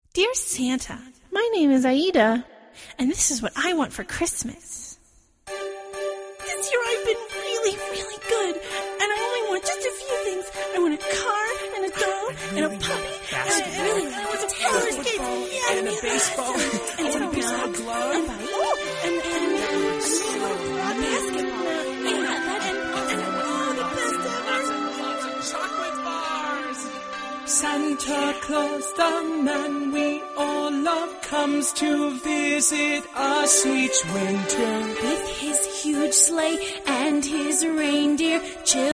Dear Santa, my name is Aida, and this is what I want for Christmas. This year I've been really, really good, and I only want just a few things. I want a car, and a doll, and a puppy, and I want some roller skates, and a baseball, and a baseball glove, and a basketball, and all the best ever. lots of chocolate bars. Santa Claus, the man we all love, comes to visit us each winter. With his huge sleigh and his reindeer,